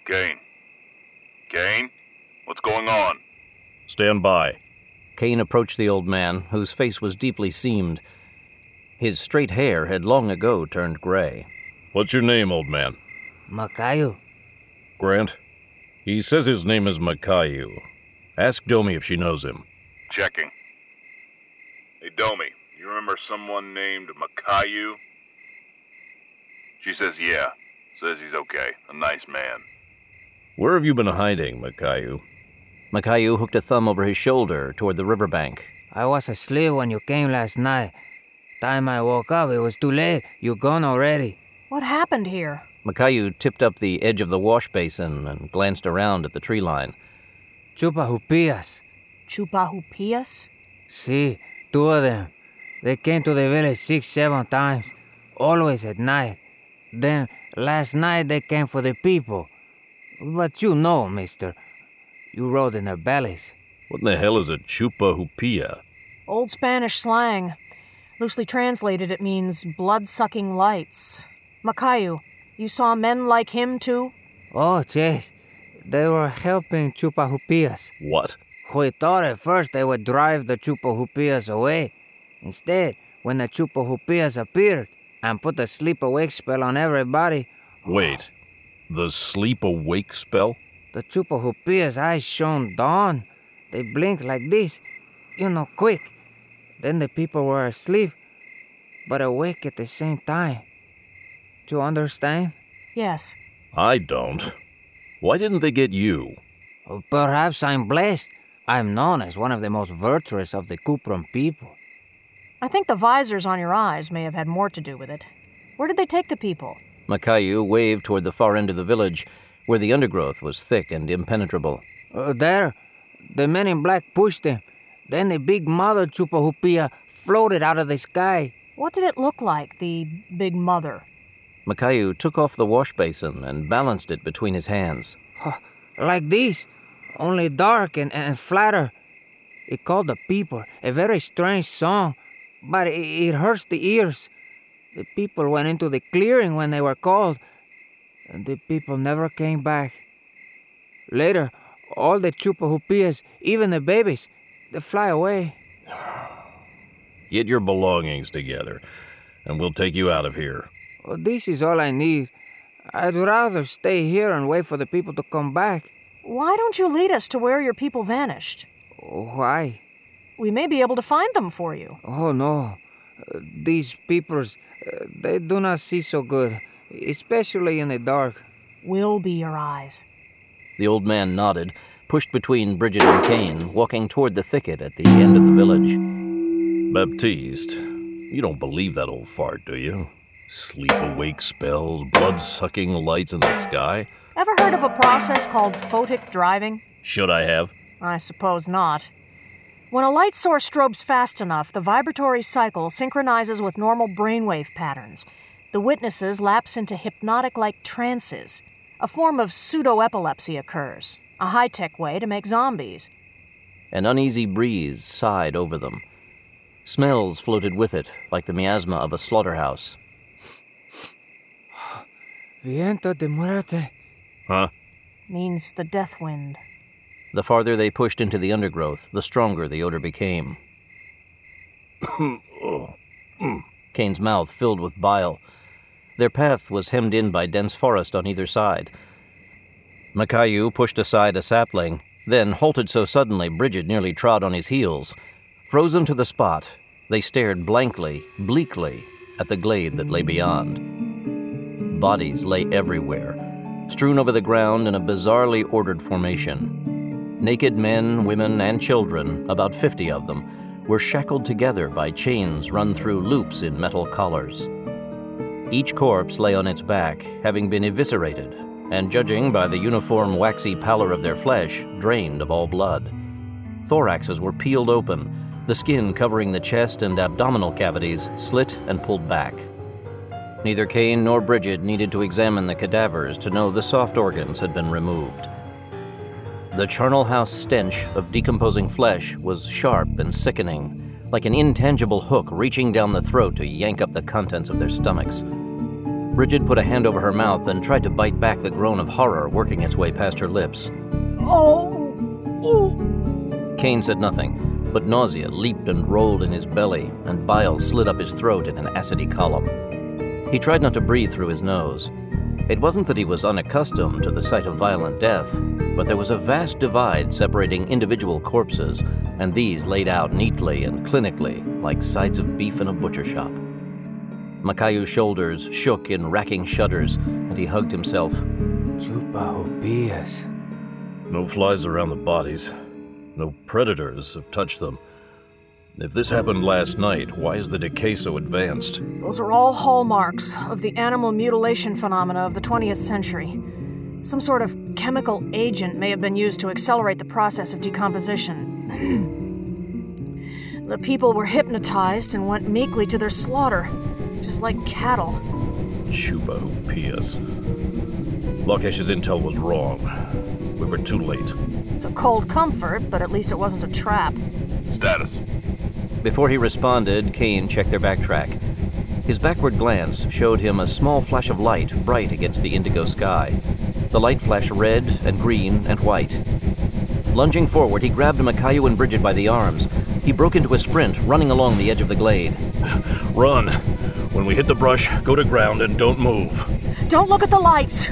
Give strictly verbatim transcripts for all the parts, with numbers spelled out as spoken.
Kane. Kane? What's going on? Stand by. Kane approached the old man, whose face was deeply seamed. His straight hair had long ago turned gray. What's your name, old man? Makayu. Grant? He says his name is Makayu. Ask Domi if she knows him. Checking. Hey, Domi, you remember someone named Makayu? She says yeah. Says he's okay. A nice man. Where have you been hiding, Makayu? Makayu hooked a thumb over his shoulder toward the riverbank. I was asleep when you came last night. Time I woke up, it was too late. You gone already. What happened here? Makayu tipped up the edge of the wash basin and glanced around at the tree line. Chupahupillas. Chupahupillas? See, two of them. They came to the village six, seven times. Always at night. Then, last night they came for the people. But you know, mister. You rode in their bellies. What in the hell is a chupahupilla? Old Spanish slang. Loosely translated, it means blood-sucking lights. Makayu, you saw men like him, too? Oh, yes. They were helping Chupahupillas. What? We thought at first they would drive the Chupahupillas away. Instead, when the Chupahupillas appeared and put the sleep-awake spell on everybody... Wait. The sleep-awake spell? The Chupahupillas' eyes shone dawn. They blinked like this. You know, quick. Then the people were asleep, but awake at the same time. Do you understand? Yes. I don't. Why didn't they get you? Well, perhaps I'm blessed. I'm known as one of the most virtuous of the Cuprum people. I think the visors on your eyes may have had more to do with it. Where did they take the people? Makayu waved toward the far end of the village, where the undergrowth was thick and impenetrable. Uh, there. The men in black pushed them. Then the big mother Chupahupilla floated out of the sky. What did it look like, the big mother? Makayu took off the wash basin and balanced it between his hands. Oh, like this, only dark and, and flatter. It called the people, a very strange song, but it, it hurts the ears. The people went into the clearing when they were called, and the people never came back. Later, all the Chupahupillas, even the babies, they fly away. Get your belongings together, and we'll take you out of here. Well, this is all I need. I'd rather stay here and wait for the people to come back. Why don't you lead us to where your people vanished? Why? We may be able to find them for you. Oh, no. Uh, these peoples, uh, they do not see so good, especially in the dark. We'll be your eyes. The old man nodded, pushed between Bridget and Kane, walking toward the thicket at the end of the village. Baptiste, you don't believe that old fart, do you? Sleep-awake spells, blood-sucking lights in the sky? Ever heard of a process called photic driving? Should I have? I suppose not. When a light source strobes fast enough, the vibratory cycle synchronizes with normal brainwave patterns. The witnesses lapse into hypnotic-like trances. A form of pseudo-epilepsy occurs, a high-tech way to make zombies. An uneasy breeze sighed over them. Smells floated with it, like the miasma of a slaughterhouse. Viento de muerte. Huh? Means the death wind. The farther they pushed into the undergrowth, the stronger the odor became. Kane's mouth filled with bile. Their path was hemmed in by dense forest on either side. Makayu pushed aside a sapling, then halted so suddenly Bridget nearly trod on his heels. Frozen to the spot, they stared blankly, bleakly, at the glade that lay beyond. Bodies lay everywhere, strewn over the ground in a bizarrely ordered formation. Naked men, women, and children, about fifty of them, were shackled together by chains run through loops in metal collars. Each corpse lay on its back, having been eviscerated, and judging by the uniform waxy pallor of their flesh, drained of all blood. Thoraxes were peeled open, the skin covering the chest and abdominal cavities slit and pulled back. Neither Kane nor Bridget needed to examine the cadavers to know the soft organs had been removed. The charnel house stench of decomposing flesh was sharp and sickening, like an intangible hook reaching down the throat to yank up the contents of their stomachs. Bridget put a hand over her mouth and tried to bite back the groan of horror working its way past her lips. Oh! Kane said nothing, but nausea leaped and rolled in his belly, and bile slid up his throat in an acidy column. He tried not to breathe through his nose. It wasn't that he was unaccustomed to the sight of violent death, but there was a vast divide separating individual corpses, and these laid out neatly and clinically like sides of beef in a butcher shop. Macayu's shoulders shook in racking shudders, and he hugged himself. Chupahopillas. No flies around the bodies. No predators have touched them. If this happened last night, why is the decay so advanced? Those are all hallmarks of the animal mutilation phenomena of the twentieth century. Some sort of chemical agent may have been used to accelerate the process of decomposition. The people were hypnotized and went meekly to their slaughter, just like cattle. Chupahopillas. Lakesh's intel was wrong. We were too late. It's a cold comfort, but at least it wasn't a trap. Status. Before he responded, Kane checked their backtrack. His backward glance showed him a small flash of light bright against the indigo sky. The light flashed red and green and white. Lunging forward, he grabbed Macayu and Bridget by the arms. He broke into a sprint, running along the edge of the glade. Run! When we hit the brush, go to ground and don't move. Don't look at the lights!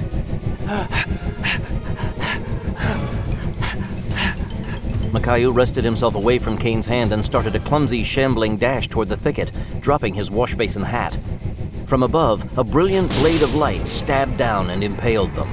Macayu wrested himself away from Kane's hand and started a clumsy, shambling dash toward the thicket, dropping his wash basin hat. From above, a brilliant blade of light stabbed down and impaled them.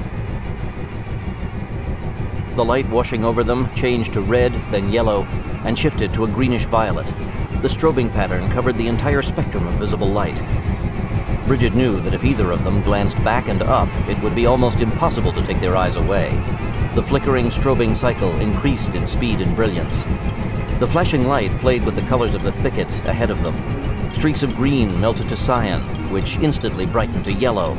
The light washing over them changed to red, then yellow, and shifted to a greenish violet. The strobing pattern covered the entire spectrum of visible light. Bridget knew that if either of them glanced back and up, it would be almost impossible to take their eyes away. The flickering, strobing cycle increased in speed and brilliance. The flashing light played with the colors of the thicket ahead of them. Streaks of green melted to cyan, which instantly brightened to yellow.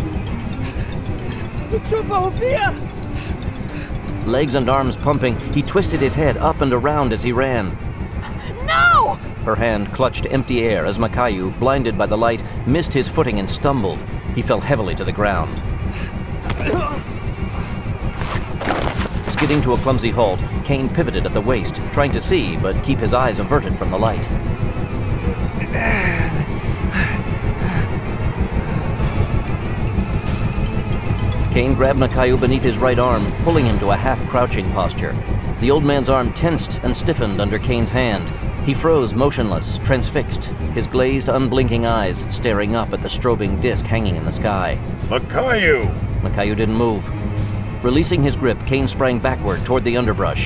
Legs and arms pumping, he twisted his head up and around as he ran. No! Her hand clutched empty air as Macayu, blinded by the light, missed his footing and stumbled. He fell heavily to the ground. Skidding to a clumsy halt, Kane pivoted at the waist, trying to see but keep his eyes averted from the light. Kane grabbed Macayu beneath his right arm, pulling him to a half-crouching posture. The old man's arm tensed and stiffened under Kane's hand. He froze motionless, transfixed, his glazed, unblinking eyes staring up at the strobing disk hanging in the sky. Macayu! Macayu didn't move. Releasing his grip, Kane sprang backward toward the underbrush.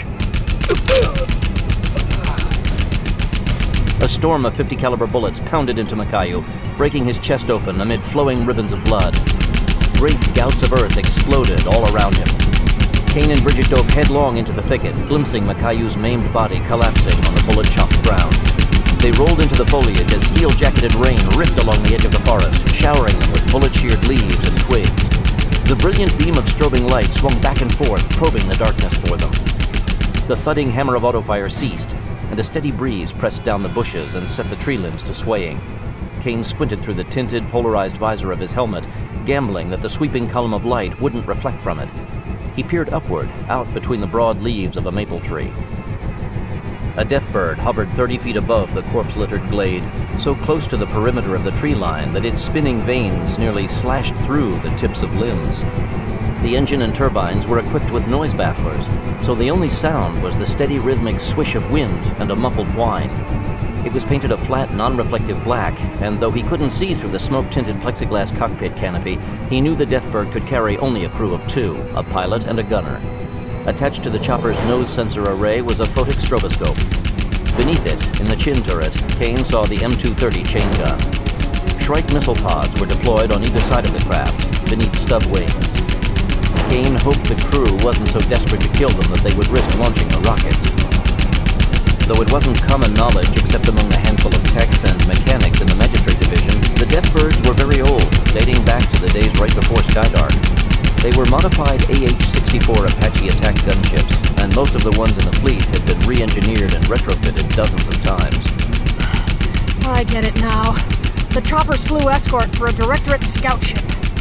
A storm of fifty caliber bullets pounded into Macayu, breaking his chest open amid flowing ribbons of blood. Great gouts of earth exploded all around him. Kane and Bridget dove headlong into the thicket, glimpsing Macayu's maimed body collapsing on the bullet-chopped ground. They rolled into the foliage as steel-jacketed rain ripped along the edge of the forest, showering them with bullet-sheared leaves and twigs. The brilliant beam of strobing light swung back and forth, probing the darkness for them. The thudding hammer of autofire ceased, and a steady breeze pressed down the bushes and set the tree limbs to swaying. Kane squinted through the tinted, polarized visor of his helmet, gambling that the sweeping column of light wouldn't reflect from it. He peered upward, out between the broad leaves of a maple tree. A deathbird hovered thirty feet above the corpse-littered glade, so close to the perimeter of the tree line that its spinning vanes nearly slashed through the tips of limbs. The engine and turbines were equipped with noise bafflers, so the only sound was the steady rhythmic swish of wind and a muffled whine. It was painted a flat, non-reflective black, and though he couldn't see through the smoke-tinted plexiglass cockpit canopy, he knew the Deathbird could carry only a crew of two, a pilot and a gunner. Attached to the chopper's nose sensor array was a photic stroboscope. Beneath it, in the chin turret, Kane saw the M two thirty chain gun. Shrike missile pods were deployed on either side of the craft, beneath stub wings. Kane hoped the crew wasn't so desperate to kill them that they would risk launching the rockets. Though it wasn't common knowledge except among the handful of techs and mechanics in the Magistrate Division, the Deathbirds were very old, dating back to the days right before Skydark. They were modified A H sixty-four Apache attack gunships, and most of the ones in the fleet had been re-engineered and retrofitted dozens of times. I get it now. The choppers flew escort for a Directorate scout ship.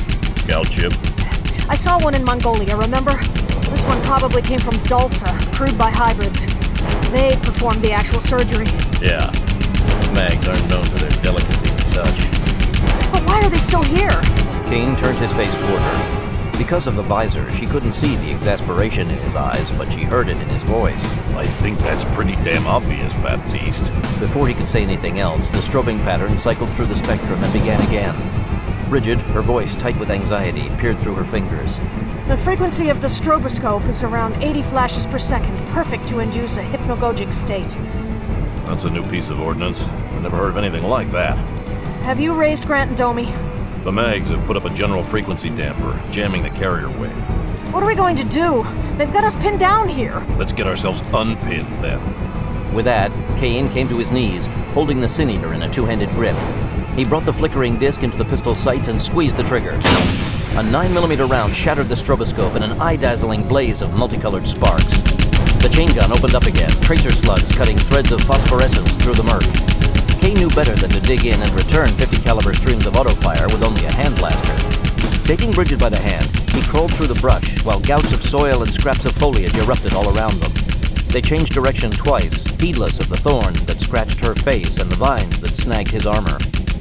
scout ship? I saw one in Mongolia, remember? This one probably came from Dulce, crewed by hybrids. They performed the actual surgery. Yeah. Mags aren't known for their delicacy of touch. But why are they still here? Kane turned his face toward her. Because of the visor, she couldn't see the exasperation in his eyes, but she heard it in his voice. I think that's pretty damn obvious, Baptiste. Before he could say anything else, the strobing pattern cycled through the spectrum and began again. Bridget, her voice tight with anxiety, peered through her fingers. The frequency of the stroboscope is around eighty flashes per second, perfect to induce a hypnagogic state. That's a new piece of ordnance. I've never heard of anything like that. Have you raised Grant and Domi? The Mags have put up a general frequency damper, jamming the carrier wave. What are we going to do? They've got us pinned down here. Let's get ourselves unpinned, then. With that, Kane came to his knees, holding the Sin Eater in a two-handed grip. He brought the flickering disc into the pistol sights and squeezed the trigger. A nine millimeter round shattered the stroboscope in an eye-dazzling blaze of multicolored sparks. The chain gun opened up again, tracer slugs cutting threads of phosphorescence through the murk. Kane knew better than to dig in and return fifty caliber streams of auto-fire with only a hand blaster. Taking Bridget by the hand, he crawled through the brush while gouts of soil and scraps of foliage erupted all around them. They changed direction twice, heedless of the thorns that scratched her face and the vines that snagged his armor.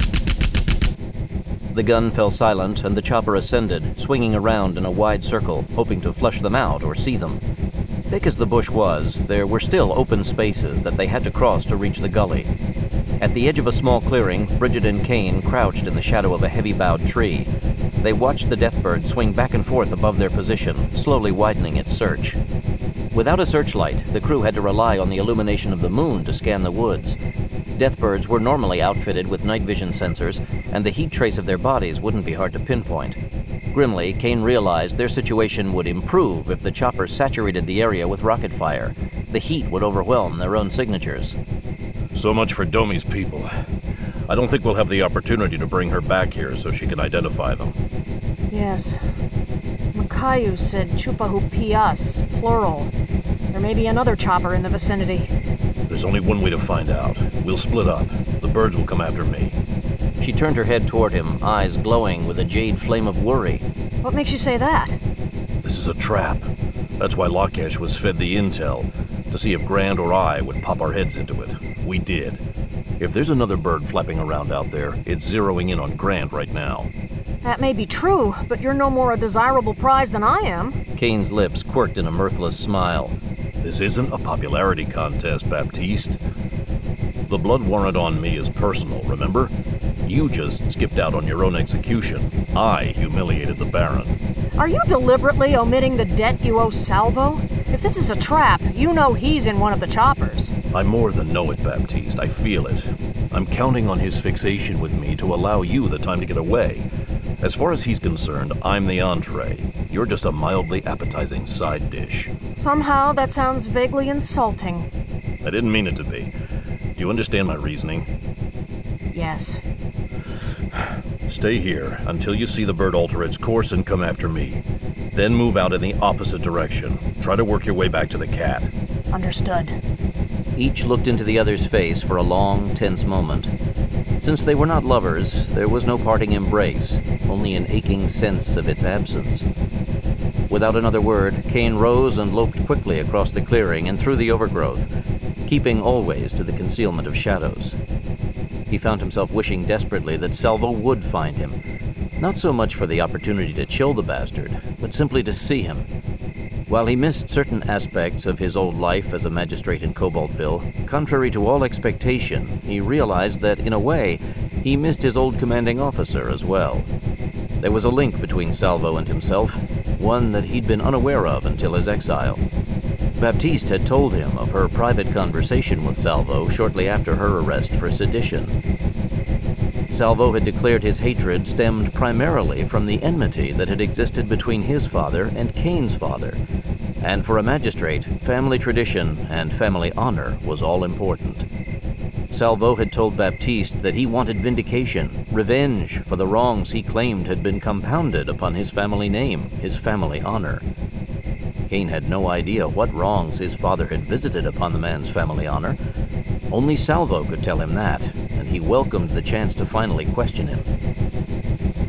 The gun fell silent and the chopper ascended, swinging around in a wide circle, hoping to flush them out or see them. Thick as the bush was, there were still open spaces that they had to cross to reach the gully. At the edge of a small clearing, Bridget and Kane crouched in the shadow of a heavy-boughed tree. They watched the Deathbird swing back and forth above their position, slowly widening its search. Without a searchlight, the crew had to rely on the illumination of the moon to scan the woods. Deathbirds were normally outfitted with night vision sensors, and the heat trace of their bodies wouldn't be hard to pinpoint. Grimly, Kane realized their situation would improve if the chopper saturated the area with rocket fire. The heat would overwhelm their own signatures. So much for Domi's people. I don't think we'll have the opportunity to bring her back here so she can identify them. Yes. Makayu said Chupahu Pias, plural. There may be another chopper in the vicinity. There's only one way to find out. We'll split up. The birds will come after me. She turned her head toward him, eyes glowing with a jade flame of worry. What makes you say that? This is a trap. That's why Lakash was fed the intel, to see if Grant or I would pop our heads into it. We did. If there's another bird flapping around out there, it's zeroing in on Grant right now. That may be true, but you're no more a desirable prize than I am. Kane's lips quirked in a mirthless smile. This isn't a popularity contest, Baptiste. The blood warrant on me is personal, remember? You just skipped out on your own execution. I humiliated the Baron. Are you deliberately omitting the debt you owe Salvo? If this is a trap, you know he's in one of the choppers. I more than know it, Baptiste. I feel it. I'm counting on his fixation with me to allow you the time to get away. As far as he's concerned, I'm the entree. You're just a mildly appetizing side dish. Somehow that sounds vaguely insulting. I didn't mean it to be. Do you understand my reasoning? Yes. Stay here until you see the bird alter its course and come after me. Then move out in the opposite direction. Try to work your way back to the cat. Understood. Each looked into the other's face for a long, tense moment. Since they were not lovers, there was no parting embrace, only an aching sense of its absence. Without another word, Kane rose and loped quickly across the clearing and through the overgrowth, keeping always to the concealment of shadows. He found himself wishing desperately that Salvo would find him, not so much for the opportunity to chill the bastard, but simply to see him. While he missed certain aspects of his old life as a magistrate in Cobaltville, contrary to all expectation, he realized that, in a way, he missed his old commanding officer as well. There was a link between Salvo and himself, one that he'd been unaware of until his exile. Baptiste had told him of her private conversation with Salvo shortly after her arrest for sedition. Salvo had declared his hatred stemmed primarily from the enmity that had existed between his father and Kane's father, and for a magistrate, family tradition and family honor was all important. Salvo had told Baptiste that he wanted vindication, revenge for the wrongs he claimed had been compounded upon his family name, his family honor. Kane had no idea what wrongs his father had visited upon the man's family honor. Only Salvo could tell him that, and he welcomed the chance to finally question him.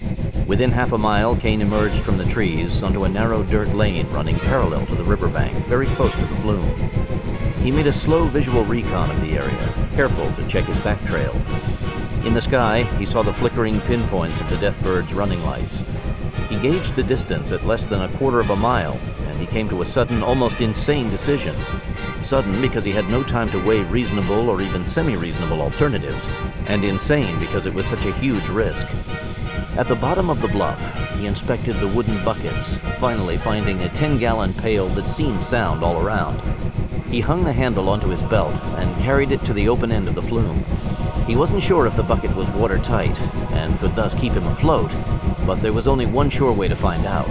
Within half a mile, Kane emerged from the trees onto a narrow dirt lane running parallel to the riverbank, very close to the flume. He made a slow visual recon of the area, careful to check his back trail. In the sky, he saw the flickering pinpoints of the Deathbird's running lights. He gauged the distance at less than a quarter of a mile, and he came to a sudden, almost insane decision. Sudden because he had no time to weigh reasonable or even semi-reasonable alternatives, and insane because it was such a huge risk. At the bottom of the bluff, he inspected the wooden buckets, finally finding a ten-gallon pail that seemed sound all around. He hung the handle onto his belt and carried it to the open end of the flume. He wasn't sure if the bucket was watertight and could thus keep him afloat, but there was only one sure way to find out.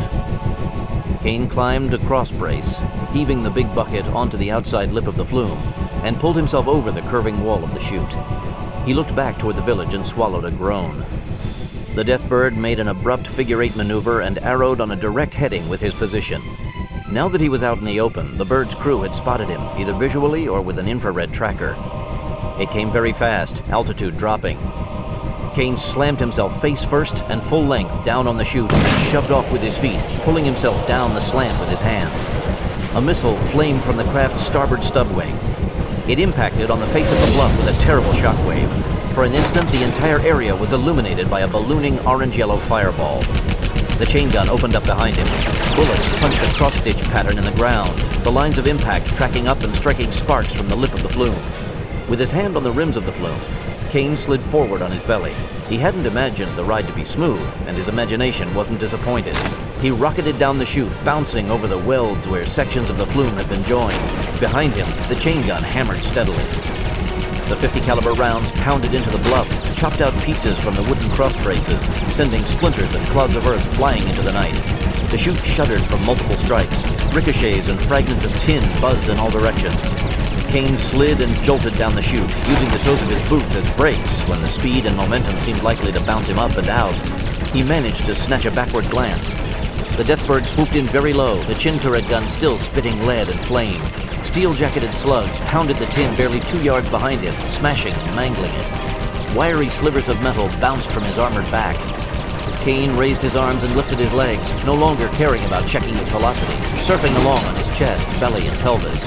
Kane climbed a cross brace, heaving the big bucket onto the outside lip of the flume, and pulled himself over the curving wall of the chute. He looked back toward the village and swallowed a groan. The Deathbird made an abrupt figure-eight maneuver and arrowed on a direct heading with his position. Now that he was out in the open, the bird's crew had spotted him, either visually or with an infrared tracker. It came very fast, altitude dropping. Kane slammed himself face first and full length down on the chute and shoved off with his feet, pulling himself down the slant with his hands. A missile flamed from the craft's starboard stubwing. It impacted on the face of the bluff with a terrible shockwave. For an instant, the entire area was illuminated by a ballooning orange-yellow fireball. The chain gun opened up behind him. Bullets punched a cross-stitch pattern in the ground, the lines of impact tracking up and striking sparks from the lip of the flume. With his hand on the rims of the flume, Kane slid forward on his belly. He hadn't imagined the ride to be smooth, and his imagination wasn't disappointed. He rocketed down the chute, bouncing over the welds where sections of the flume had been joined. Behind him, the chain gun hammered steadily. The fifty caliber rounds pounded into the bluff, chopped out pieces from the wooden cross braces, sending splinters and clouds of earth flying into the night. The chute shuddered from multiple strikes. Ricochets and fragments of tin buzzed in all directions. Kane slid and jolted down the chute, using the toes of his boots as brakes when the speed and momentum seemed likely to bounce him up and out. He managed to snatch a backward glance. The Deathbird swooped in very low, the chin turret gun still spitting lead and flame. Steel-jacketed slugs pounded the tin barely two yards behind him, smashing and mangling it. Wiry slivers of metal bounced from his armored back. Kane raised his arms and lifted his legs, no longer caring about checking his velocity, surfing along on his chest, belly, and pelvis.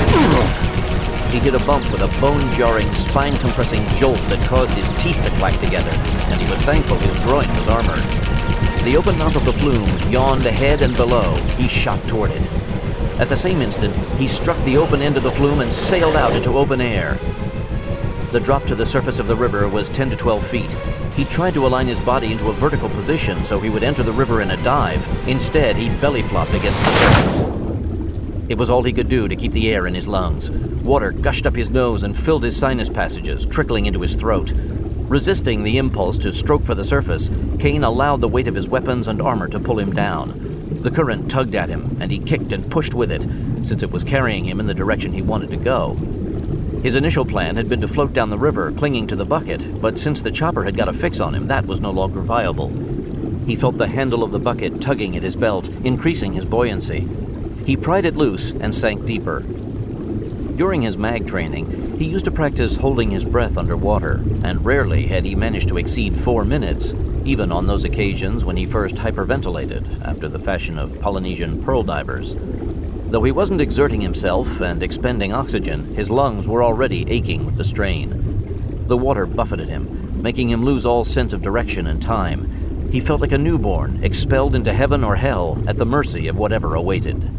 He hit a bump with a bone-jarring, spine-compressing jolt that caused his teeth to clack together, and he was thankful his groin was armored. The open mouth of the flume yawned ahead and below. He shot toward it. At the same instant, he struck the open end of the flume and sailed out into open air. The drop to the surface of the river was ten to twelve feet. He tried to align his body into a vertical position so he would enter the river in a dive. Instead, he belly-flopped against the surface. It was all he could do to keep the air in his lungs. Water gushed up his nose and filled his sinus passages, trickling into his throat. Resisting the impulse to stroke for the surface, Kane allowed the weight of his weapons and armor to pull him down. The current tugged at him, and he kicked and pushed with it, since it was carrying him in the direction he wanted to go. His initial plan had been to float down the river, clinging to the bucket, but since the chopper had got a fix on him, that was no longer viable. He felt the handle of the bucket tugging at his belt, increasing his buoyancy. He pried it loose and sank deeper. During his mag training, he used to practice holding his breath underwater, and rarely had he managed to exceed four minutes, even on those occasions when he first hyperventilated, after the fashion of Polynesian pearl divers. Though he wasn't exerting himself and expending oxygen, his lungs were already aching with the strain. The water buffeted him, making him lose all sense of direction and time. He felt like a newborn, expelled into heaven or hell, at the mercy of whatever awaited.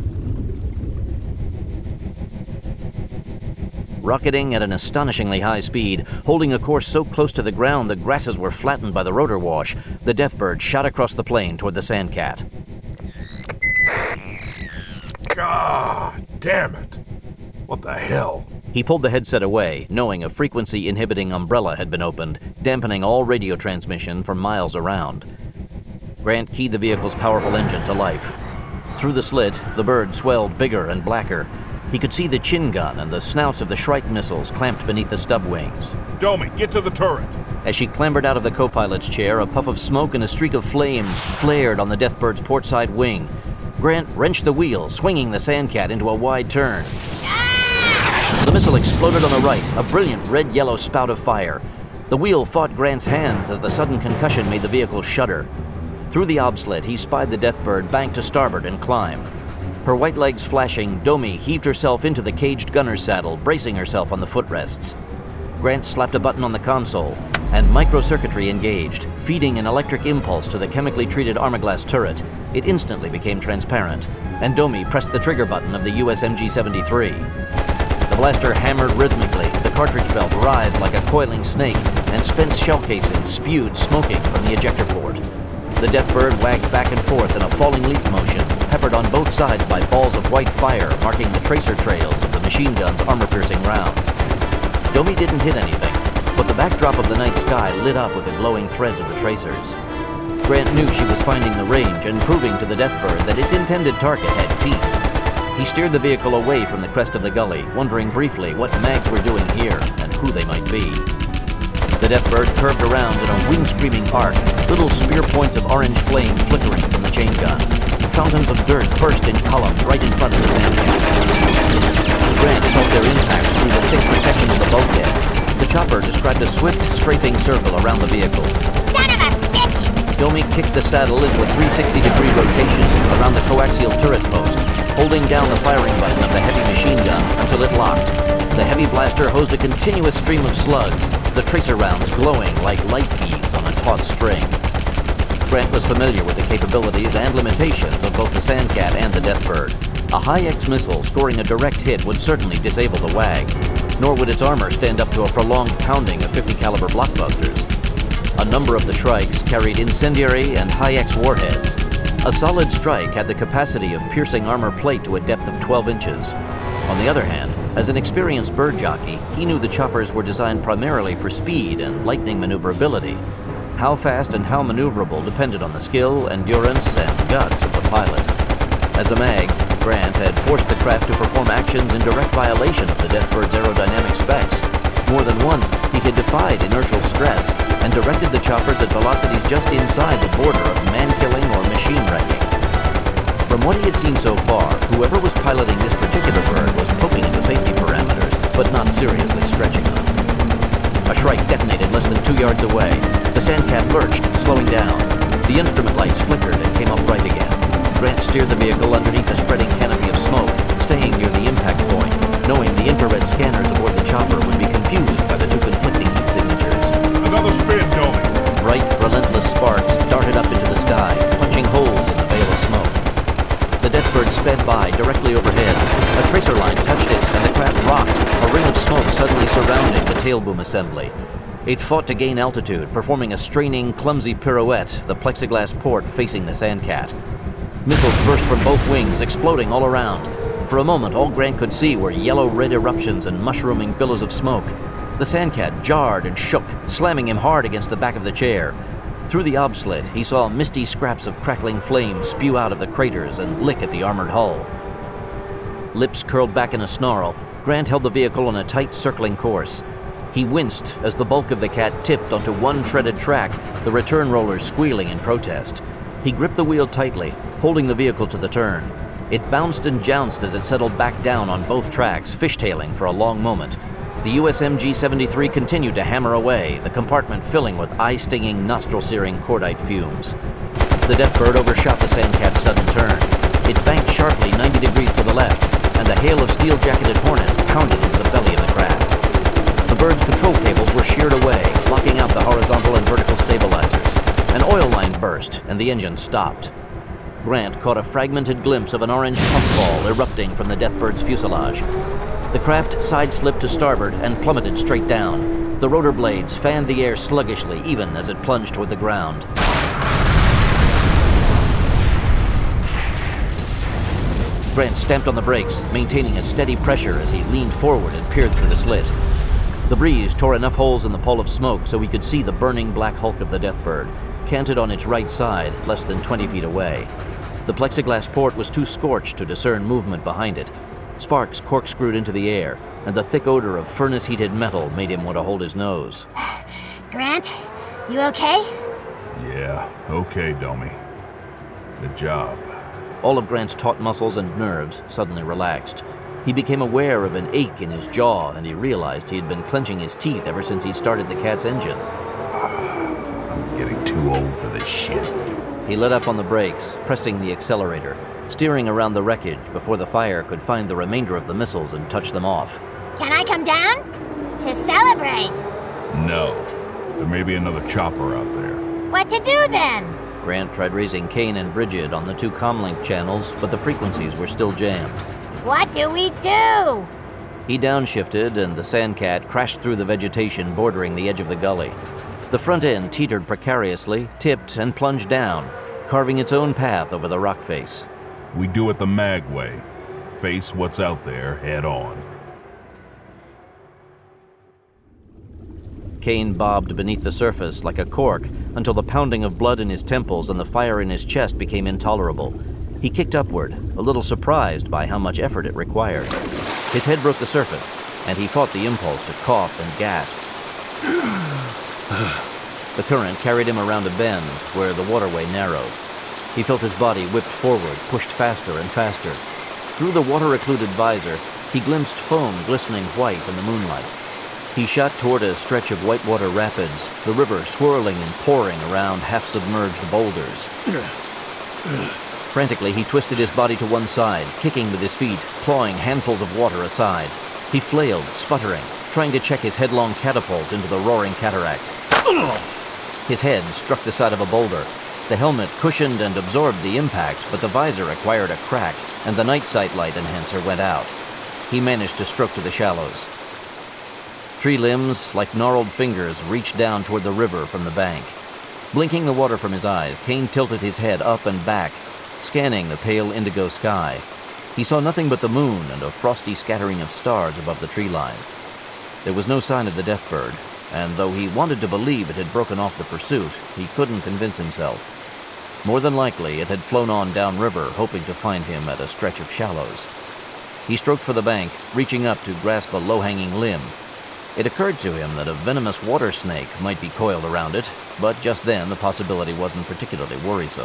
Rocketing at an astonishingly high speed, holding a course so close to the ground the grasses were flattened by the rotor wash, the Deathbird shot across the plain toward the Sandcat. God damn it! What the hell? He pulled the headset away, knowing a frequency-inhibiting umbrella had been opened, dampening all radio transmission for miles around. Grant keyed the vehicle's powerful engine to life. Through the slit, the bird swelled bigger and blacker. He could see the chin gun and the snouts of the Shrike missiles clamped beneath the stub wings. Domi, get to the turret! As she clambered out of the co-pilot's chair, a puff of smoke and a streak of flame flared on the Deathbird's portside wing. Grant wrenched the wheel, swinging the Sandcat into a wide turn. The missile exploded on the right, a brilliant red-yellow spout of fire. The wheel fought Grant's hands as the sudden concussion made the vehicle shudder. Through the obslit, he spied the Deathbird bank to starboard and climb. Her white legs flashing, Domi heaved herself into the caged gunner's saddle, bracing herself on the footrests. Grant slapped a button on the console, and microcircuitry engaged, feeding an electric impulse to the chemically treated Armaglass turret. It instantly became transparent, and Domi pressed the trigger button of the U S M G seventy-three. The blaster hammered rhythmically, the cartridge belt writhed like a coiling snake, and spent shell casings spewed smoking from the ejector port. The Deathbird wagged back and forth in a falling leap motion, peppered on both sides by balls of white fire marking the tracer trails of the machine gun's armor-piercing rounds. Domi didn't hit anything, but the backdrop of the night sky lit up with the glowing threads of the tracers. Grant knew she was finding the range and proving to the Deathbird that its intended target had teeth. He steered the vehicle away from the crest of the gully, wondering briefly what mags were doing here and who they might be. The Deathbird curved around in a wind-screaming arc, little spear points of orange flame flickering from the chain gun. Fountains of dirt burst in columns right in front of the Sandcat. Grant felt their impacts through the thick protection of the bulkhead. The chopper described a swift, strafing circle around the vehicle. Son of a bitch! Domi kicked the saddle into a three hundred sixty degree rotation around the coaxial turret post, holding down the firing button of the heavy machine gun until it locked. The heavy blaster hosed a continuous stream of slugs, the tracer rounds glowing like light beads on a taut string. Grant was familiar with the capabilities and limitations of both the Sandcat and the Deathbird. A Hi-X missile scoring a direct hit would certainly disable the W A G, nor would its armor stand up to a prolonged pounding of fifty caliber blockbusters. A number of the Shrikes carried incendiary and Hi-X warheads. A solid strike had the capacity of piercing armor plate to a depth of twelve inches. On the other hand, as an experienced bird jockey, he knew the choppers were designed primarily for speed and lightning maneuverability. How fast and how maneuverable depended on the skill, endurance, and guts of the pilot. As a mag, Grant had forced the craft to perform actions in direct violation of the Deathbird's aerodynamic specs. More than once, he had defied inertial stress and directed the choppers at velocities just inside the border of man-killing or machine wrecking. From what he had seen so far, whoever was piloting this particular bird was poking at the safety parameters, but not seriously stretching them. A Shrike detonated less than two yards away. The Sandcat lurched, slowing down. The instrument lights flickered and came up bright again. Grant steered the vehicle underneath a spreading canopy of smoke, staying near the impact point, knowing the infrared scanners aboard the chopper would be confused by the two conflicting heat signatures. Another spin, Domi. Bright, relentless sparks darted up into the sky, punching holes in the veil of smoke. The Deathbird sped by, directly overhead. A tracer line touched it, and the craft rocked, a ring of smoke suddenly surrounding the tail boom assembly. It fought to gain altitude, performing a straining, clumsy pirouette, the plexiglass port facing the Sandcat. Missiles burst from both wings, exploding all around. For a moment, all Grant could see were yellow-red eruptions and mushrooming billows of smoke. The Sandcat jarred and shook, slamming him hard against the back of the chair. Through the obslit, he saw misty scraps of crackling flame spew out of the craters and lick at the armored hull. Lips curled back in a snarl, Grant held the vehicle on a tight, circling course. He winced as the bulk of the cat tipped onto one treaded track, the return rollers squealing in protest. He gripped the wheel tightly, holding the vehicle to the turn. It bounced and jounced as it settled back down on both tracks, fishtailing for a long moment. The U S M G seventy-three continued to hammer away, the compartment filling with eye-stinging, nostril-searing cordite fumes. The Deathbird overshot the Sandcat's sudden turn. It banked sharply ninety degrees to the left, and the hail of steel-jacketed hornets pounded into the belly of the craft. The bird's control cables were sheared away, blocking out the horizontal and vertical stabilizers. An oil line burst, and the engine stopped. Grant caught a fragmented glimpse of an orange pump ball erupting from the Deathbird's fuselage. The craft side-slipped to starboard and plummeted straight down. The rotor blades fanned the air sluggishly even as it plunged toward the ground. Grant stamped on the brakes, maintaining a steady pressure as he leaned forward and peered through the slit. The breeze tore enough holes in the pall of smoke so he could see the burning black hulk of the Deathbird, canted on its right side, less than twenty feet away. The plexiglass port was too scorched to discern movement behind it. Sparks corkscrewed into the air, and the thick odor of furnace-heated metal made him want to hold his nose. Grant, you okay? Yeah, okay, Domi. Good job. All of Grant's taut muscles and nerves suddenly relaxed. He became aware of an ache in his jaw, and he realized he had been clenching his teeth ever since he started the cat's engine. I'm getting too old for this shit. He let up on the brakes, pressing the accelerator, steering around the wreckage before the fire could find the remainder of the missiles and touch them off. Can I come down? To celebrate. No. There may be another chopper out there. What to do then? Grant tried raising Kane and Bridget on the two comlink channels, but the frequencies were still jammed. What do we do? He downshifted, and the Sandcat crashed through the vegetation bordering the edge of the gully. The front end teetered precariously, tipped, and plunged down, carving its own path over the rock face. We do it the Mag way. Face what's out there head on. Kane bobbed beneath the surface like a cork until the pounding of blood in his temples and the fire in his chest became intolerable. He kicked upward, a little surprised by how much effort it required. His head broke the surface, and he fought the impulse to cough and gasp. The current carried him around a bend where the waterway narrowed. He felt his body whipped forward, pushed faster and faster. Through the water-occluded visor, he glimpsed foam glistening white in the moonlight. He shot toward a stretch of whitewater rapids, the river swirling and pouring around half-submerged boulders. Frantically, he twisted his body to one side, kicking with his feet, clawing handfuls of water aside. He flailed, sputtering, trying to check his headlong catapult into the roaring cataract. His head struck the side of a boulder. The helmet cushioned and absorbed the impact, but the visor acquired a crack, and the night sight light enhancer went out. He managed to stroke to the shallows. Tree limbs, like gnarled fingers, reached down toward the river from the bank. Blinking the water from his eyes, Kane tilted his head up and back, scanning the pale indigo sky. He saw nothing but the moon and a frosty scattering of stars above the tree line. There was no sign of the Deathbird, and though he wanted to believe it had broken off the pursuit, he couldn't convince himself. More than likely, it had flown on downriver, hoping to find him at a stretch of shallows. He stroked for the bank, reaching up to grasp a low-hanging limb. It occurred to him that a venomous water snake might be coiled around it, but just then the possibility wasn't particularly worrisome.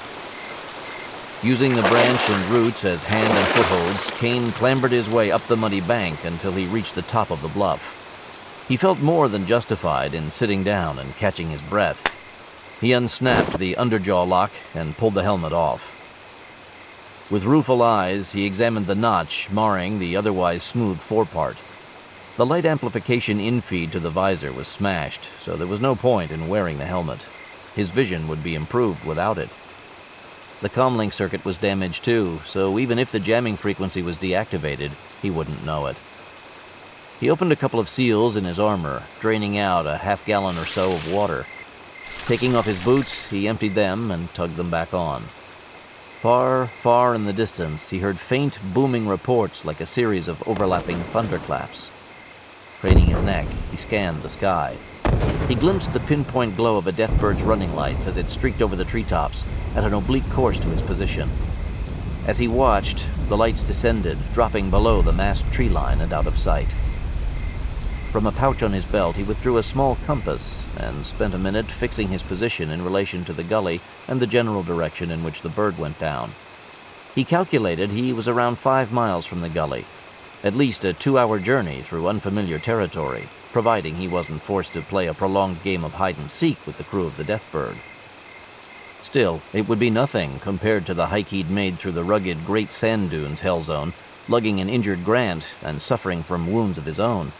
Using the branch and roots as hand and footholds, Kane clambered his way up the muddy bank until he reached the top of the bluff. He felt more than justified in sitting down and catching his breath. He unsnapped the underjaw lock and pulled the helmet off. With rueful eyes, he examined the notch marring the otherwise smooth forepart. The light amplification infeed to the visor was smashed, so there was no point in wearing the helmet. His vision would be improved without it. The comlink circuit was damaged too, so even if the jamming frequency was deactivated, he wouldn't know it. He opened a couple of seals in his armor, draining out a half gallon or so of water. Taking off his boots, he emptied them and tugged them back on. Far, far in the distance, he heard faint, booming reports like a series of overlapping thunderclaps. Craning his neck, he scanned the sky. He glimpsed the pinpoint glow of a Deathbird's running lights as it streaked over the treetops at an oblique course to his position. As he watched, the lights descended, dropping below the massed tree line and out of sight. From a pouch on his belt, he withdrew a small compass and spent a minute fixing his position in relation to the gully and the general direction in which the bird went down. He calculated he was around five miles from the gully, at least a two-hour journey through unfamiliar territory, providing he wasn't forced to play a prolonged game of hide-and-seek with the crew of the Deathbird. Still, it would be nothing compared to the hike he'd made through the rugged Great Sand Dunes hell zone, lugging an injured Grant and suffering from wounds of his own.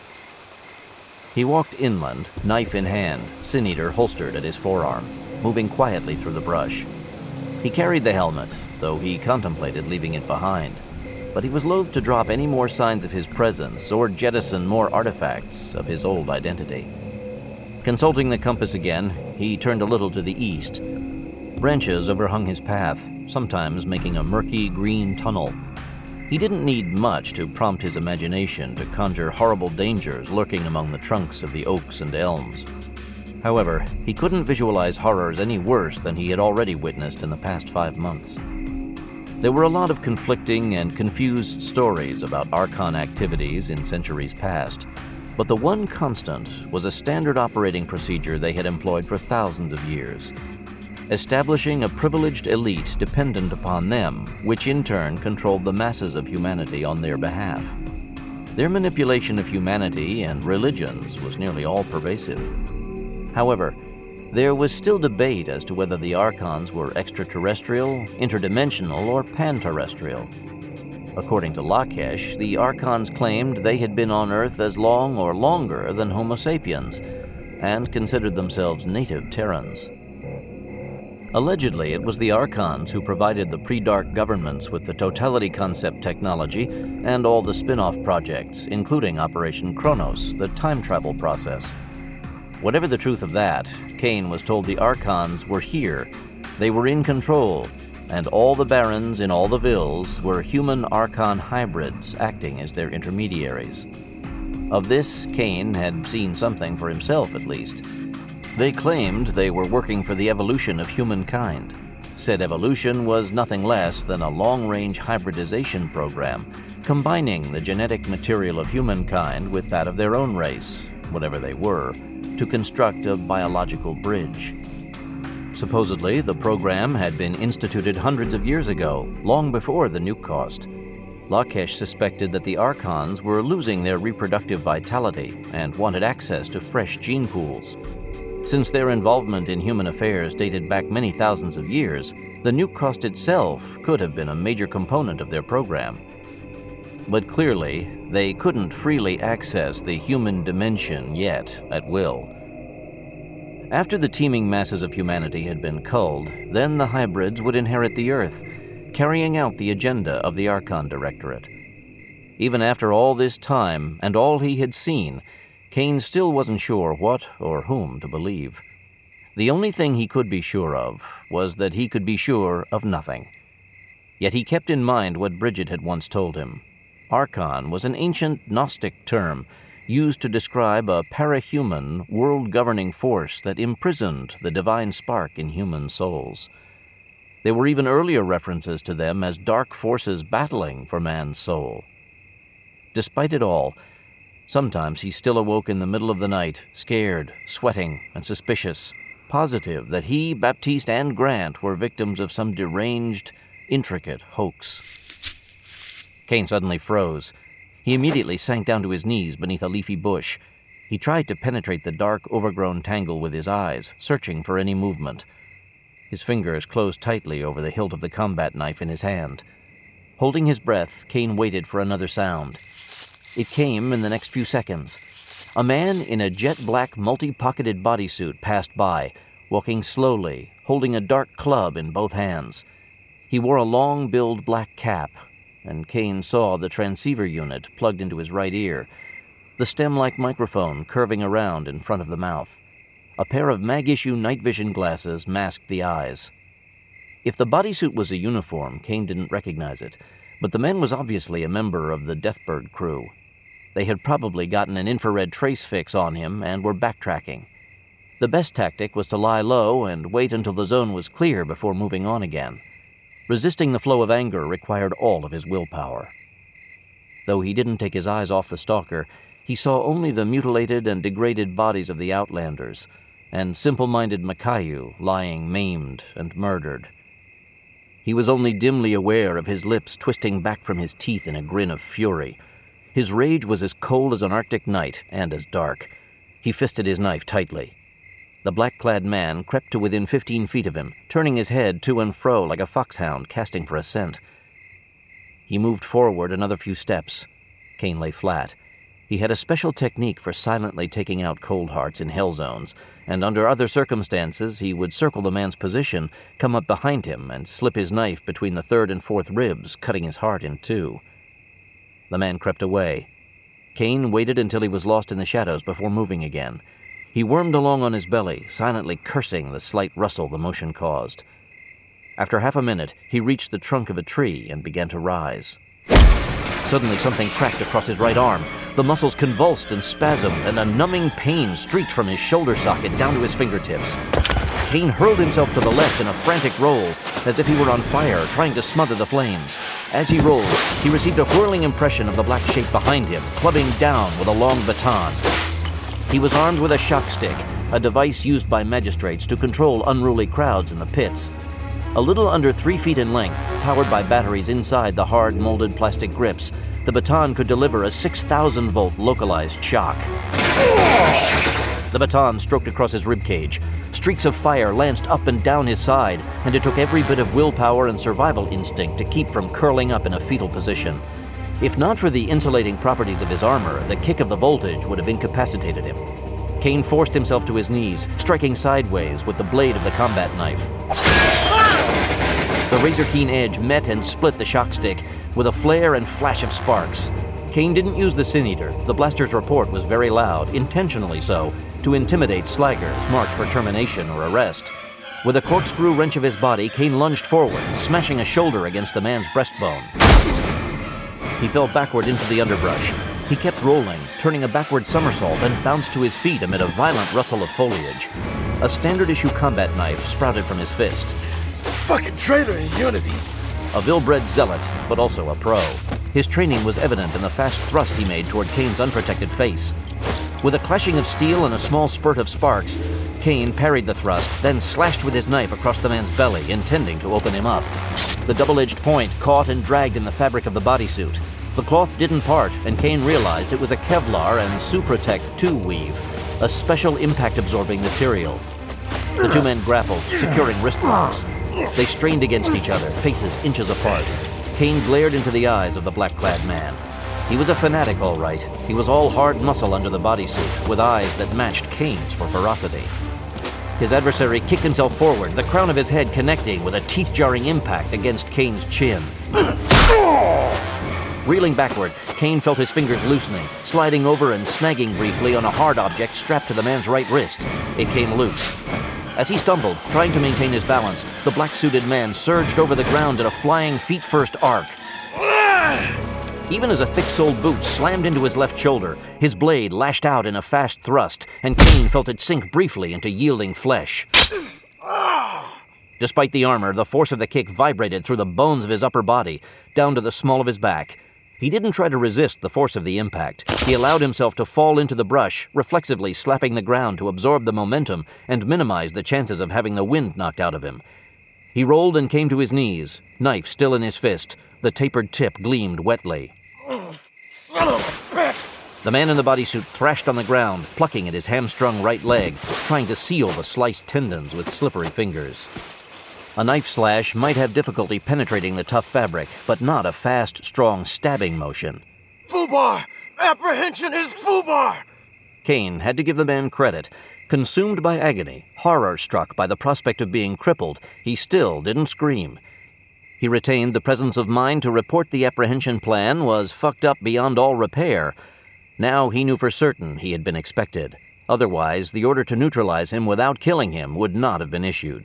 He walked inland, knife in hand, Sin-Eater holstered at his forearm, moving quietly through the brush. He carried the helmet, though he contemplated leaving it behind, but he was loath to drop any more signs of his presence or jettison more artifacts of his old identity. Consulting the compass again, he turned a little to the east. Branches overhung his path, sometimes making a murky green tunnel. He didn't need much to prompt his imagination to conjure horrible dangers lurking among the trunks of the oaks and elms. However, he couldn't visualize horrors any worse than he had already witnessed in the past five months. There were a lot of conflicting and confused stories about Archon activities in centuries past, but the one constant was a standard operating procedure they had employed for thousands of years, establishing a privileged elite dependent upon them, which in turn controlled the masses of humanity on their behalf. Their manipulation of humanity and religions was nearly all-pervasive. However, There was still debate as to whether the Archons were extraterrestrial, interdimensional, or pan-terrestrial. According to Lakesh, the Archons claimed they had been on Earth as long or longer than Homo sapiens, and considered themselves native Terrans. Allegedly, it was the Archons who provided the pre-Dark governments with the Totality Concept technology and all the spin-off projects, including Operation Kronos, the time travel process. Whatever the truth of that, Kane was told the Archons were here, they were in control, and all the barons in all the vills were human-Archon hybrids acting as their intermediaries. Of this, Kane had seen something for himself, at least. They claimed they were working for the evolution of humankind. Said evolution was nothing less than a long-range hybridization program, combining the genetic material of humankind with that of their own race, whatever they were, to construct a biological bridge. Supposedly, the program had been instituted hundreds of years ago, long before the nuke cost. Lakesh suspected that the Archons were losing their reproductive vitality and wanted access to fresh gene pools. Since their involvement in human affairs dated back many thousands of years, the nuke cost itself could have been a major component of their program. But clearly, they couldn't freely access the human dimension yet, at will. After the teeming masses of humanity had been culled, then the hybrids would inherit the Earth, carrying out the agenda of the Archon Directorate. Even after all this time and all he had seen, Kane still wasn't sure what or whom to believe. The only thing he could be sure of was that he could be sure of nothing. Yet he kept in mind what Bridget had once told him. Archon was an ancient Gnostic term used to describe a parahuman, world-governing force that imprisoned the divine spark in human souls. There were even earlier references to them as dark forces battling for man's soul. Despite it all, sometimes he still awoke in the middle of the night, scared, sweating, and suspicious, positive that he, Baptiste, and Grant were victims of some deranged, intricate hoax. Kane suddenly froze. He immediately sank down to his knees beneath a leafy bush. He tried to penetrate the dark, overgrown tangle with his eyes, searching for any movement. His fingers closed tightly over the hilt of the combat knife in his hand. Holding his breath, Kane waited for another sound. It came in the next few seconds. A man in a jet-black, multi-pocketed bodysuit passed by, walking slowly, holding a dark club in both hands. He wore a long-billed black cap, and Kane saw the transceiver unit plugged into his right ear, the stem-like microphone curving around in front of the mouth. A pair of mag-issue night vision glasses masked the eyes. If the bodysuit was a uniform, Kane didn't recognize it, but the man was obviously a member of the Deathbird crew. They had probably gotten an infrared trace fix on him and were backtracking. The best tactic was to lie low and wait until the zone was clear before moving on again. Resisting the flow of anger required all of his willpower. Though he didn't take his eyes off the stalker, he saw only the mutilated and degraded bodies of the Outlanders, and simple-minded Makayu lying maimed and murdered. He was only dimly aware of his lips twisting back from his teeth in a grin of fury. His rage was as cold as an Arctic night, and as dark. He fisted his knife tightly. The black-clad man crept to within fifteen feet of him, turning his head to and fro like a foxhound casting for a scent. He moved forward another few steps. Kane lay flat. He had a special technique for silently taking out cold hearts in hell zones, and under other circumstances he would circle the man's position, come up behind him, and slip his knife between the third and fourth ribs, cutting his heart in two. The man crept away. Kane waited until he was lost in the shadows before moving again. He wormed along on his belly, silently cursing the slight rustle the motion caused. After half a minute, he reached the trunk of a tree and began to rise. Suddenly something cracked across his right arm. The muscles convulsed and spasmed, and a numbing pain streaked from his shoulder socket down to his fingertips. Kane hurled himself to the left in a frantic roll, as if he were on fire, trying to smother the flames. As he rolled, he received a whirling impression of the black shape behind him, clubbing down with a long baton. He was armed with a shock stick, a device used by magistrates to control unruly crowds in the pits. A little under three feet in length, powered by batteries inside the hard, molded plastic grips, the baton could deliver a six thousand volt localized shock. The baton stroked across his ribcage. Streaks of fire lanced up and down his side, and it took every bit of willpower and survival instinct to keep from curling up in a fetal position. If not for the insulating properties of his armor, the kick of the voltage would have incapacitated him. Kane forced himself to his knees, striking sideways with the blade of the combat knife. The razor-keen edge met and split the shock stick with a flare and flash of sparks. Kane didn't use the Sin Eater. The blaster's report was very loud, intentionally so, to intimidate slaggers marked for termination or arrest. With a corkscrew wrench of his body, Kane lunged forward, smashing a shoulder against the man's breastbone. He fell backward into the underbrush. He kept rolling, turning a backward somersault, and bounced to his feet amid a violent rustle of foliage. A standard-issue combat knife sprouted from his fist. Fucking traitor in Unity! A ill-bred zealot, but also a pro. His training was evident in the fast thrust he made toward Kane's unprotected face. With a clashing of steel and a small spurt of sparks, Kane parried the thrust, then slashed with his knife across the man's belly, intending to open him up. The double-edged point caught and dragged in the fabric of the bodysuit. The cloth didn't part, and Kane realized it was a Kevlar and Suprotect two weave, a special impact-absorbing material. The two men grappled, securing wrist locks. They strained against each other, faces inches apart. Kane glared into the eyes of the black-clad man. He was a fanatic, all right. He was all hard muscle under the bodysuit, with eyes that matched Kane's for ferocity. His adversary kicked himself forward, the crown of his head connecting with a teeth-jarring impact against Kane's chin. Reeling backward, Kane felt his fingers loosening, sliding over and snagging briefly on a hard object strapped to the man's right wrist. It came loose. As he stumbled, trying to maintain his balance, the black-suited man surged over the ground in a flying feet-first arc. Even as a thick-soled boot slammed into his left shoulder, his blade lashed out in a fast thrust, and Kane felt it sink briefly into yielding flesh. Despite the armor, the force of the kick vibrated through the bones of his upper body, down to the small of his back. He didn't try to resist the force of the impact. He allowed himself to fall into the brush, reflexively slapping the ground to absorb the momentum and minimize the chances of having the wind knocked out of him. He rolled and came to his knees, knife still in his fist. The tapered tip gleamed wetly. Oh, son of a bitch! The man in the bodysuit thrashed on the ground, plucking at his hamstrung right leg, trying to seal the sliced tendons with slippery fingers. A knife slash might have difficulty penetrating the tough fabric, but not a fast, strong stabbing motion. Fubar! Apprehension is Fubar! Kane had to give the man credit. Consumed by agony, horror-struck by the prospect of being crippled, he still didn't scream. He retained the presence of mind to report the apprehension plan was fucked up beyond all repair. Now he knew for certain he had been expected. Otherwise, the order to neutralize him without killing him would not have been issued.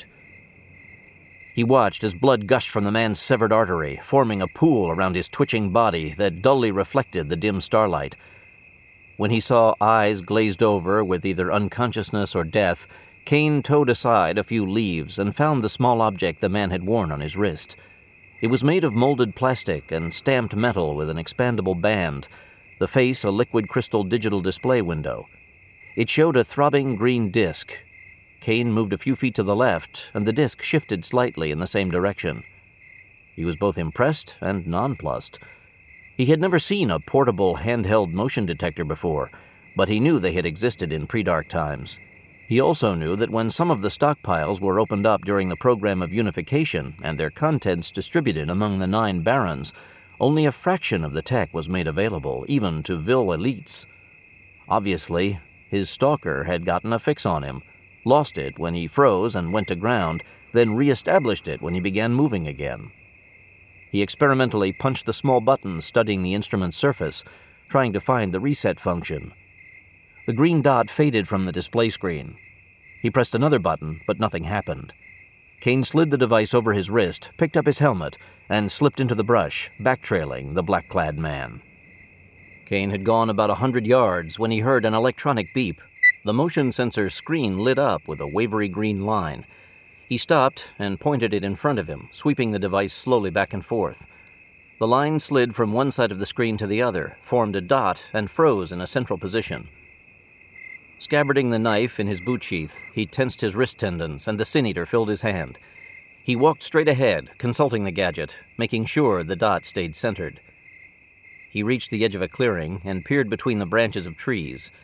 He watched as blood gushed from the man's severed artery, forming a pool around his twitching body that dully reflected the dim starlight. When he saw eyes glazed over with either unconsciousness or death, Kane towed aside a few leaves and found the small object the man had worn on his wrist. It was made of molded plastic and stamped metal with an expandable band, the face a liquid crystal digital display window. It showed a throbbing green disc. Kane moved a few feet to the left, and the disc shifted slightly in the same direction. He was both impressed and nonplussed. He had never seen a portable, handheld motion detector before, but he knew they had existed in pre-dark times. He also knew that when some of the stockpiles were opened up during the program of unification and their contents distributed among the nine barons, only a fraction of the tech was made available, even to Vil elites. Obviously, his stalker had gotten a fix on him, lost it when he froze and went to ground, then re-established it when he began moving again. He experimentally punched the small buttons studding the instrument's surface, trying to find the reset function. The green dot faded from the display screen. He pressed another button, but nothing happened. Kane slid the device over his wrist, picked up his helmet, and slipped into the brush, backtrailing the black-clad man. Kane had gone about a hundred yards when he heard an electronic beep. The motion sensor screen lit up with a wavery green line. He stopped and pointed it in front of him, sweeping the device slowly back and forth. The line slid from one side of the screen to the other, formed a dot, and froze in a central position. Scabbarding the knife in his boot sheath, he tensed his wrist tendons, and the Sin Eater filled his hand. He walked straight ahead, consulting the gadget, making sure the dot stayed centered. He reached the edge of a clearing and peered between the branches of trees.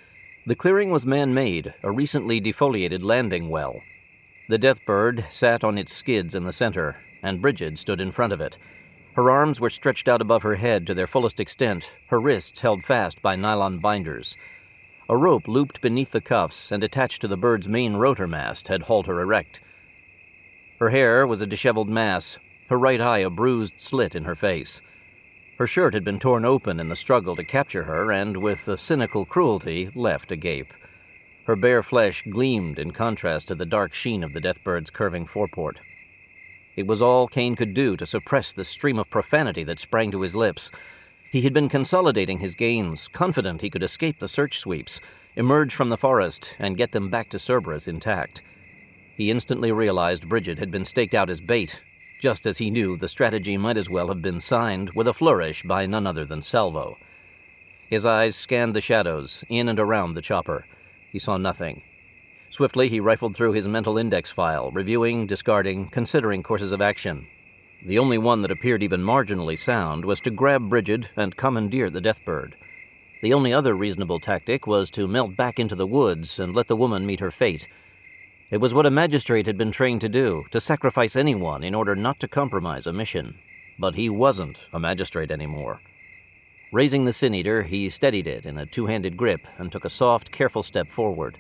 The clearing was man-made, a recently defoliated landing well. The Deathbird sat on its skids in the center, and Bridget stood in front of it. Her arms were stretched out above her head to their fullest extent, her wrists held fast by nylon binders. A rope looped beneath the cuffs and attached to the bird's main rotor mast had hauled her erect. Her hair was a disheveled mass, her right eye a bruised slit in her face. Her shirt had been torn open in the struggle to capture her and, with a cynical cruelty, left agape. Her bare flesh gleamed in contrast to the dark sheen of the Deathbird's curving foreport. It was all Kane could do to suppress the stream of profanity that sprang to his lips. He had been consolidating his gains, confident he could escape the search sweeps, emerge from the forest, and get them back to Cerberus intact. He instantly realized Bridget had been staked out as bait, just as he knew the strategy might as well have been signed with a flourish by none other than Salvo. His eyes scanned the shadows, in and around the chopper. He saw nothing. Swiftly, he rifled through his mental index file, reviewing, discarding, considering courses of action. The only one that appeared even marginally sound was to grab Bridget and commandeer the Deathbird. The only other reasonable tactic was to melt back into the woods and let the woman meet her fate. It was what a magistrate had been trained to do, to sacrifice anyone in order not to compromise a mission. But he wasn't a magistrate anymore. Raising the Sin-Eater, he steadied it in a two-handed grip and took a soft, careful step forward.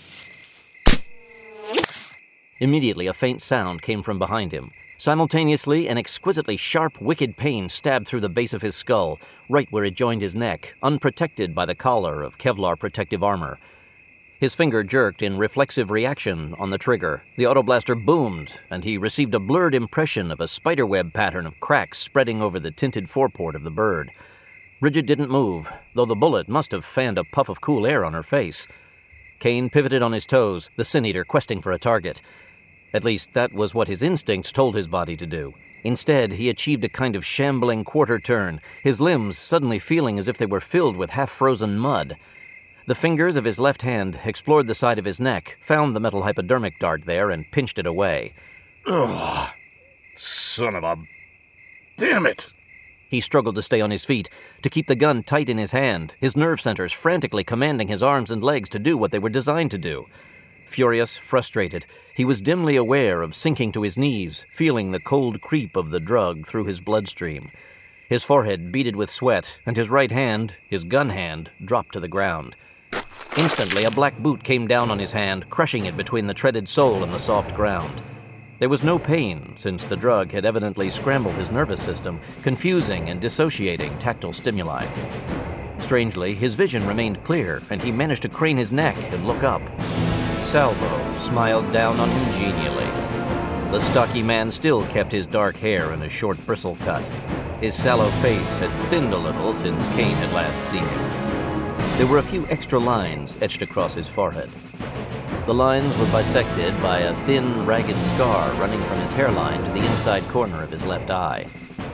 Immediately, a faint sound came from behind him. Simultaneously, an exquisitely sharp, wicked pain stabbed through the base of his skull, right where it joined his neck, unprotected by the collar of Kevlar protective armor. His finger jerked in reflexive reaction on the trigger. The autoblaster boomed, and he received a blurred impression of a spiderweb pattern of cracks spreading over the tinted foreport of the bird. Bridget didn't move, though the bullet must have fanned a puff of cool air on her face. Kane pivoted on his toes, the Sin-Eater questing for a target. At least, that was what his instincts told his body to do. Instead, he achieved a kind of shambling quarter turn, his limbs suddenly feeling as if they were filled with half-frozen mud. The fingers of his left hand explored the side of his neck, found the metal hypodermic dart there, and pinched it away. Ugh. Son of a... Damn it! He struggled to stay on his feet, to keep the gun tight in his hand, his nerve centers frantically commanding his arms and legs to do what they were designed to do. Furious, frustrated, he was dimly aware of sinking to his knees, feeling the cold creep of the drug through his bloodstream. His forehead beaded with sweat, and his right hand, his gun hand, dropped to the ground. Instantly, a black boot came down on his hand, crushing it between the treaded sole and the soft ground. There was no pain, since the drug had evidently scrambled his nervous system, confusing and dissociating tactile stimuli. Strangely, his vision remained clear, and he managed to crane his neck and look up. Salvo smiled down on him genially. The stocky man still kept his dark hair in a short bristle cut. His sallow face had thinned a little since Kane had last seen him. There were a few extra lines etched across his forehead. The lines were bisected by a thin, ragged scar running from his hairline to the inside corner of his left eye.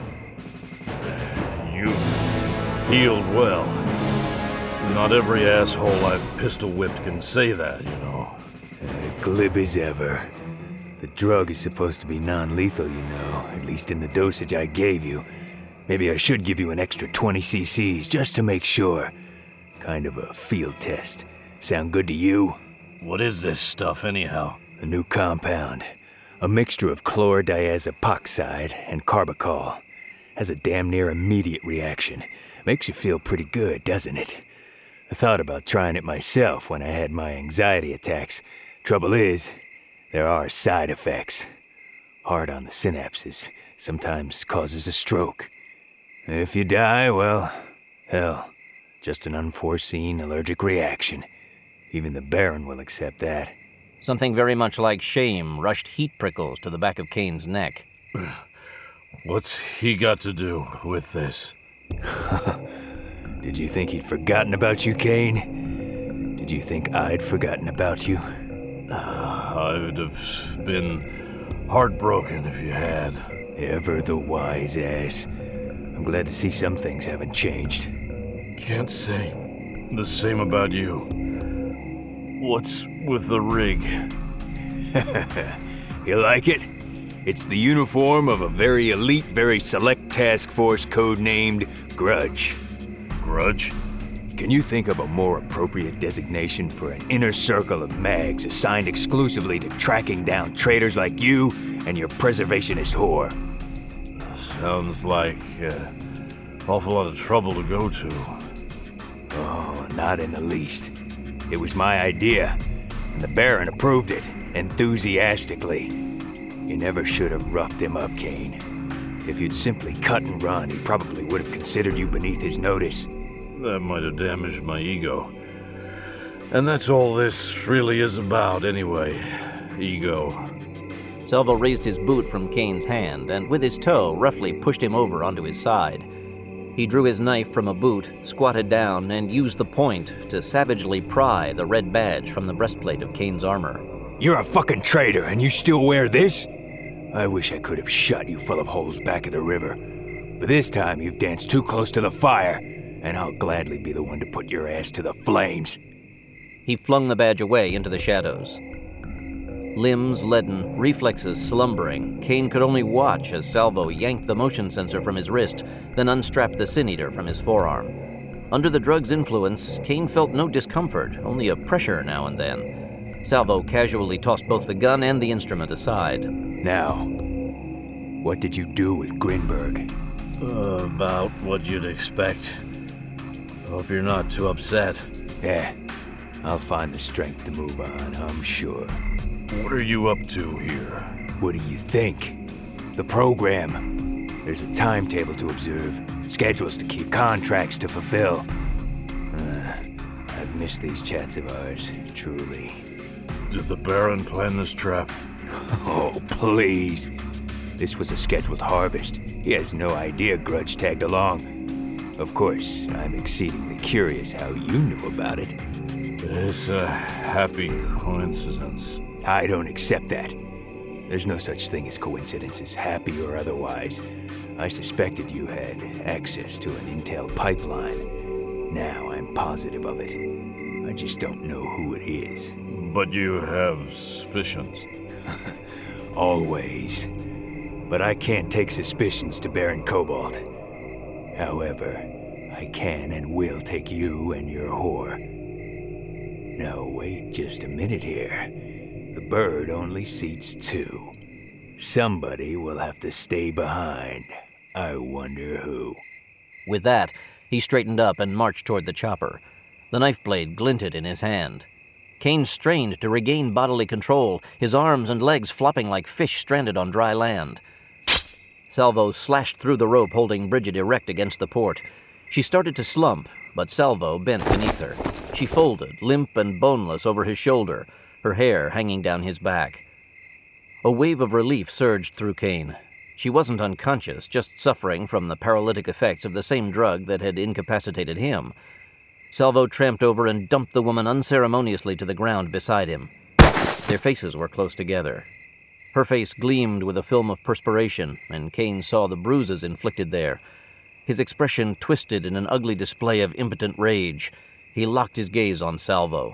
You healed well. Not every asshole I've pistol-whipped can say that, you know. Uh, glib as ever. The drug is supposed to be non-lethal, you know, at least in the dosage I gave you. Maybe I should give you an extra twenty c c's just to make sure. Kind of a field test. Sound good to you? What is this stuff, anyhow? A new compound. A mixture of chlordiazepoxide and carbachol. Has a damn near immediate reaction. Makes you feel pretty good, doesn't it? I thought about trying it myself when I had my anxiety attacks. Trouble is, there are side effects. Hard on the synapses. Sometimes causes a stroke. If you die, well, hell, just an unforeseen allergic reaction. Even the Baron will accept that. Something very much like shame rushed heat prickles to the back of Kane's neck. What's he got to do with this? Did you think he'd forgotten about you, Kane? Did you think I'd forgotten about you? I'd have been heartbroken if you had. Ever the wise ass. I'm glad to see some things haven't changed. Can't say the same about you. What's with the rig? You like it? It's the uniform of a very elite, very select task force codenamed Grudge. Grudge? can you think of a more appropriate designation for an inner circle of mags assigned exclusively to tracking down traitors like you and your preservationist whore? Sounds like an uh, awful lot of trouble to go to. Oh, not in the least. It was my idea, and the Baron approved it, enthusiastically. You never should have roughed him up, Kane. If you'd simply cut and run, he probably would have considered you beneath his notice. That might have damaged my ego. And that's all this really is about, anyway. Ego. Salvo raised his boot from Kane's hand, and with his toe roughly pushed him over onto his side. He drew his knife from a boot, squatted down, and used the point to savagely pry the red badge from the breastplate of Kane's armor. You're a fucking traitor, and you still wear this? I wish I could have shot you full of holes back of the river. But this time you've danced too close to the fire, and I'll gladly be the one to put your ass to the flames. He flung the badge away into the shadows. Limbs leaden, reflexes slumbering, Kane could only watch as Salvo yanked the motion sensor from his wrist, then unstrapped the Sin Eater from his forearm. Under the drug's influence, Kane felt no discomfort, only a pressure now and then. Salvo casually tossed both the gun and the instrument aside. Now, what did you do with Grinberg? Uh, about what you'd expect. Hope you're not too upset. Yeah, I'll find the strength to move on, I'm sure. What are you up to here? What do you think? The program. There's a timetable to observe, schedules to keep, contracts to fulfill. Uh, I've missed these chats of ours, truly. Did the Baron plan this trap? Oh, please. This was a scheduled harvest. He has no idea Grudge tagged along. Of course, I'm exceedingly curious how you knew about it. It's a happy coincidence. I don't accept that. There's no such thing as coincidences, happy or otherwise. I suspected you had access to an intel pipeline. Now I'm positive of it. I just don't know who it is. But you have suspicions. Always. But I can't take suspicions to Baron Cobalt. However, I can and will take you and your whore. Now wait just a minute here. The bird only seats two. Somebody will have to stay behind. I wonder who. With that, he straightened up and marched toward the chopper. The knife blade glinted in his hand. Kane strained to regain bodily control, his arms and legs flopping like fish stranded on dry land. Salvo slashed through the rope holding Bridget erect against the port. She started to slump, but Salvo bent beneath her. She folded, limp and boneless, over his shoulder, her hair hanging down his back. A wave of relief surged through Kane. She wasn't unconscious, just suffering from the paralytic effects of the same drug that had incapacitated him. Salvo tramped over and dumped the woman unceremoniously to the ground beside him. Their faces were close together. Her face gleamed with a film of perspiration, and Kane saw the bruises inflicted there. His expression twisted in an ugly display of impotent rage. He locked his gaze on Salvo.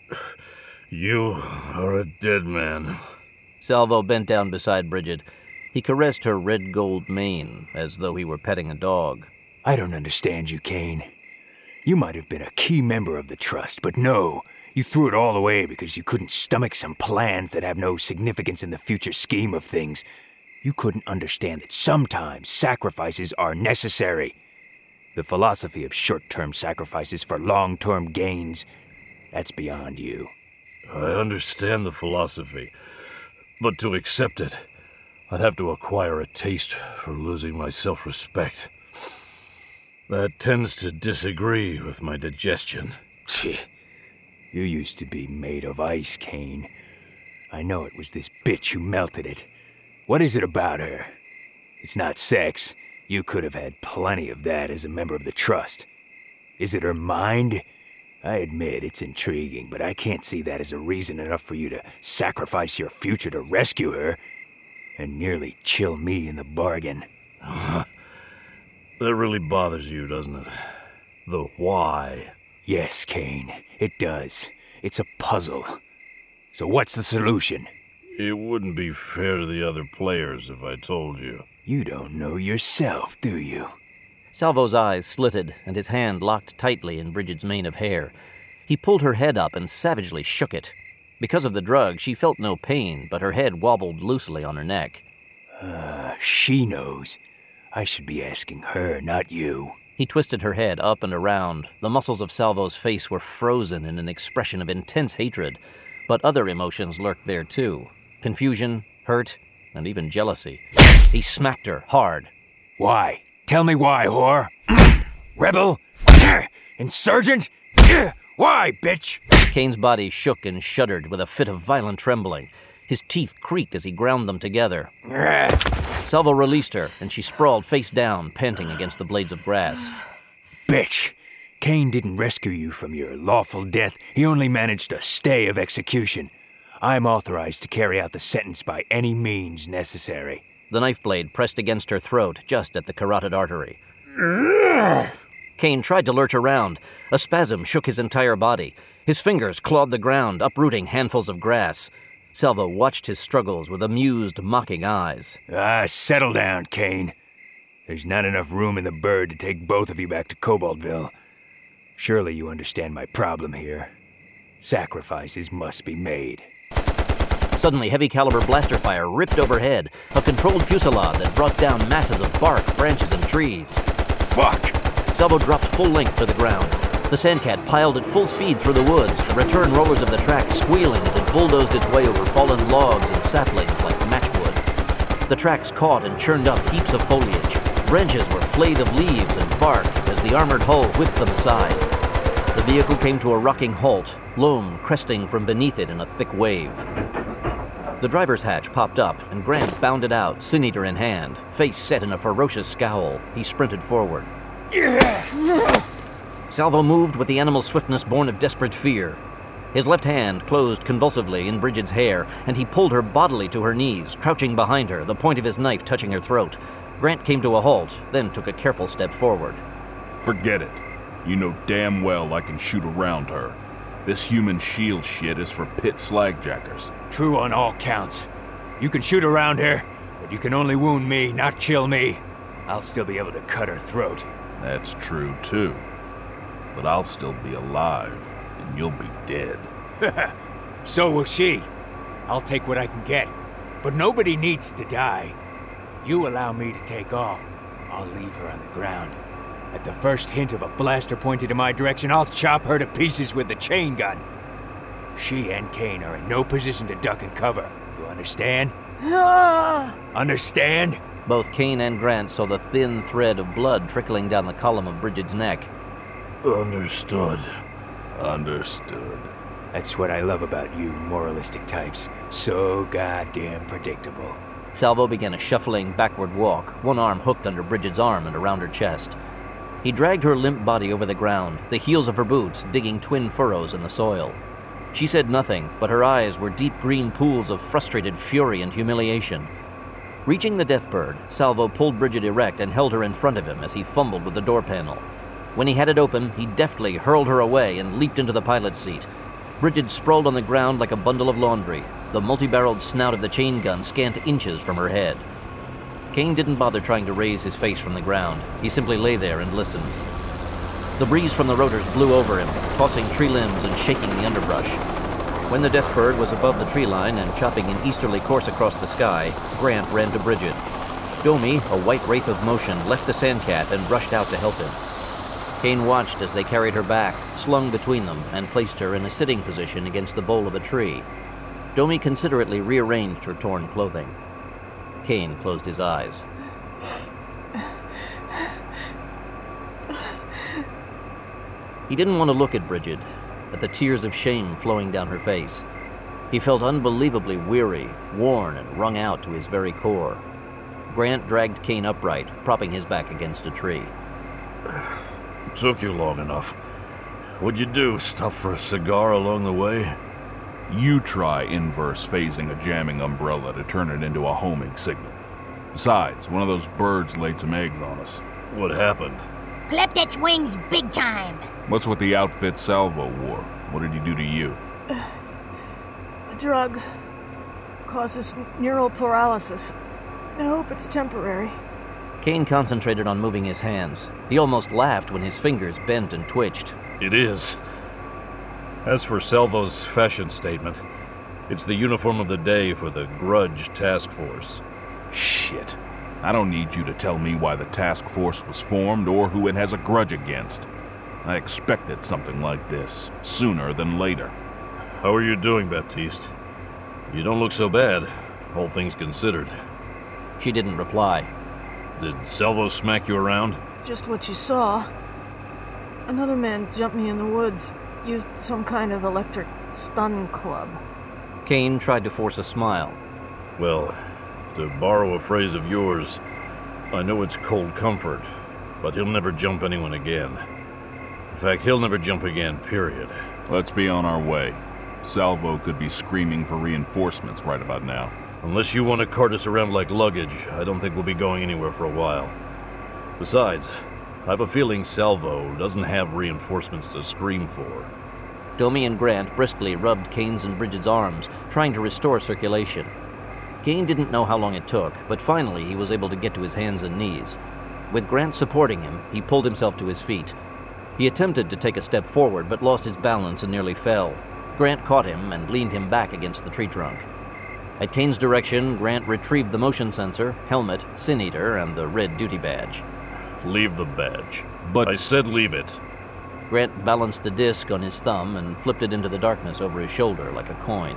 You are a dead man. Salvo bent down beside Bridget. He caressed her red-gold mane, as though he were petting a dog. I don't understand you, Kane. You might have been a key member of the Trust, but no, you threw it all away because you couldn't stomach some plans that have no significance in the future scheme of things. You couldn't understand that sometimes sacrifices are necessary. The philosophy of short-term sacrifices for long-term gains, that's beyond you. I understand the philosophy, but to accept it, I'd have to acquire a taste for losing my self-respect. That tends to disagree with my digestion. You used to be made of ice, Kane. I know it was this bitch who melted it. What is it about her? It's not sex. You could have had plenty of that as a member of the Trust. Is it her mind? I admit it's intriguing, but I can't see that as a reason enough for you to sacrifice your future to rescue her, and nearly chill me in the bargain. That really bothers you, doesn't it? The why. Yes, Kane, it does. It's a puzzle. So what's the solution? It wouldn't be fair to the other players if I told you. You don't know yourself, do you? Salvo's eyes slitted, and his hand locked tightly in Bridget's mane of hair. He pulled her head up and savagely shook it. Because of the drug, she felt no pain, but her head wobbled loosely on her neck. Uh, she knows. I should be asking her, not you. He twisted her head up and around. The muscles of Salvo's face were frozen in an expression of intense hatred, but other emotions lurked there too. Confusion, hurt, and even jealousy. He smacked her hard. Why? Tell me why, whore. Rebel? Insurgent? Why, bitch? Kane's body shook and shuddered with a fit of violent trembling. His teeth creaked as he ground them together. Salvo released her, and she sprawled face down, panting against the blades of grass. Bitch! Kane didn't rescue you from your lawful death. He only managed a stay of execution. I'm authorized to carry out the sentence by any means necessary. The knife blade pressed against her throat, just at the carotid artery. Kane tried to lurch around. A spasm shook his entire body. His fingers clawed the ground, uprooting handfuls of grass. Salvo watched his struggles with amused, mocking eyes. Ah, settle down, Kane. There's not enough room in the bird to take both of you back to Cobaltville. Surely you understand my problem here. Sacrifices must be made. Suddenly, heavy-caliber blaster fire ripped overhead, a controlled fusillade that brought down masses of bark, branches, and trees. Fuck! Salvo dropped full length to the ground. The Sandcat piled at full speed through the woods, the return rollers of the track squealing as it bulldozed its way over fallen logs and saplings like matchwood. The tracks caught and churned up heaps of foliage. Branches were flayed of leaves and bark as the armored hull whipped them aside. The vehicle came to a rocking halt, loam cresting from beneath it in a thick wave. The driver's hatch popped up, and Grant bounded out, sin-eater in hand, face set in a ferocious scowl. He sprinted forward. Salvo moved with the animal's swiftness born of desperate fear. His left hand closed convulsively in Bridget's hair, and he pulled her bodily to her knees, crouching behind her, the point of his knife touching her throat. Grant came to a halt, then took a careful step forward. Forget it. You know damn well I can shoot around her. This human shield shit is for pit slagjackers. True on all counts. You can shoot around her, but you can only wound me, not chill me. I'll still be able to cut her throat. That's true, too. But I'll still be alive, and you'll be dead. So will she. I'll take what I can get. But nobody needs to die. You allow me to take off, I'll leave her on the ground. At the first hint of a blaster pointed in my direction, I'll chop her to pieces with the chain gun. She and Kane are in no position to duck and cover. You understand? Understand? Both Kane and Grant saw the thin thread of blood trickling down the column of Bridget's neck. Understood. Understood. That's what I love about you moralistic types. So goddamn predictable. Salvo began a shuffling backward walk, one arm hooked under Bridget's arm and around her chest. He dragged her limp body over the ground, the heels of her boots digging twin furrows in the soil. She said nothing, but her eyes were deep green pools of frustrated fury and humiliation. Reaching the Deathbird, Salvo pulled Bridget erect and held her in front of him as he fumbled with the door panel. When he had it open, he deftly hurled her away and leaped into the pilot's seat. Bridget sprawled on the ground like a bundle of laundry, the multi-barreled snout of the chain gun scant inches from her head. Kane didn't bother trying to raise his face from the ground. He simply lay there and listened. The breeze from the rotors blew over him, tossing tree limbs and shaking the underbrush. When the Deathbird was above the tree line and chopping an easterly course across the sky, Grant ran to Bridget. Domi, a white wraith of motion, left the Sandcat and rushed out to help him. Kane watched as they carried her back, slung between them, and placed her in a sitting position against the bole of a tree. Domi considerately rearranged her torn clothing. Kane closed his eyes. He didn't want to look at Bridget, at the tears of shame flowing down her face. He felt unbelievably weary, worn, and wrung out to his very core. Grant dragged Kane upright, propping his back against a tree. It took you long enough. What'd you do, stop for a cigar along the way? You try inverse phasing a jamming umbrella to turn it into a homing signal. Besides, one of those birds laid some eggs on us. What happened? Clipped its wings big time. What's with the outfit Salvo wore? What did he do to you? A drug causes neural paralysis. I hope it's temporary. Kane concentrated on moving his hands. He almost laughed when his fingers bent and twitched. It is. As for Salvo's fashion statement, it's the uniform of the day for the Grudge Task Force. Shit. I don't need you to tell me why the task force was formed or who it has a grudge against. I expected something like this, sooner than later. How are you doing, Baptiste? You don't look so bad, all things considered. She didn't reply. Did Salvo smack you around? Just what you saw. Another man jumped me in the woods. Used some kind of electric stun club. Kane tried to force a smile. Well, to borrow a phrase of yours, I know it's cold comfort, but he'll never jump anyone again. In fact, he'll never jump again, period. Let's be on our way. Salvo could be screaming for reinforcements right about now. Unless you want to cart us around like luggage, I don't think we'll be going anywhere for a while. Besides, I have a feeling Salvo doesn't have reinforcements to scream for. Domi and Grant briskly rubbed Kane's and Bridget's arms, trying to restore circulation. Kane didn't know how long it took, but finally he was able to get to his hands and knees. With Grant supporting him, he pulled himself to his feet. He attempted to take a step forward, but lost his balance and nearly fell. Grant caught him and leaned him back against the tree trunk. At Kane's direction, Grant retrieved the motion sensor, helmet, Sin Eater, and the red duty badge. Leave the badge. But I said leave it. Grant balanced the disc on his thumb and flipped it into the darkness over his shoulder like a coin.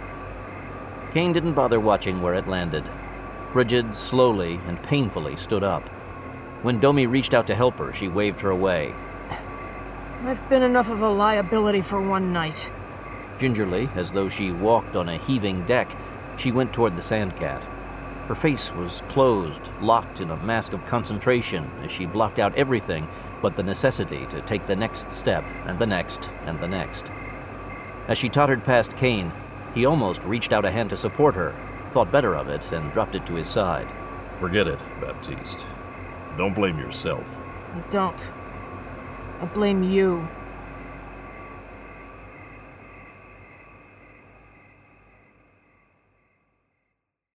Kane didn't bother watching where it landed. Bridget slowly and painfully stood up. When Domi reached out to help her, she waved her away. I've been enough of a liability for one night. Gingerly, as though she walked on a heaving deck, she went toward the Sandcat. Her face was closed, locked in a mask of concentration as she blocked out everything but the necessity to take the next step and the next and the next. As she tottered past Kane, he almost reached out a hand to support her, thought better of it, and dropped it to his side. Forget it, Baptiste. Don't blame yourself. I don't. I blame you.